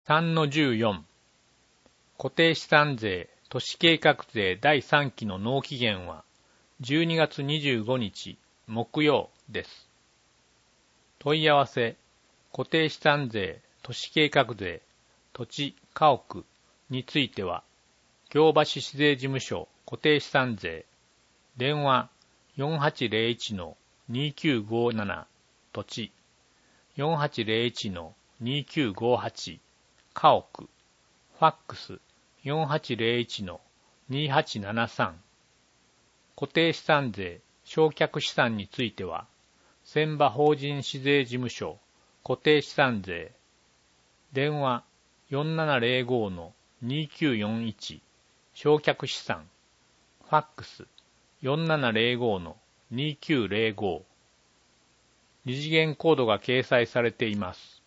3-14 固定資産税都市計画税第3期の納期限は12月25日木曜です。問い合わせ固定資産税都市計画税土地家屋については京橋市税事務所固定資産税電話 4801-2957 土地 4801-2958 家屋ファックス 4801-2873 固定資産税償却資産については船場法人市税事務所固定資産税電話 4705-2941 償却資産ファックス 4705-2905 二次元コードが掲載されています。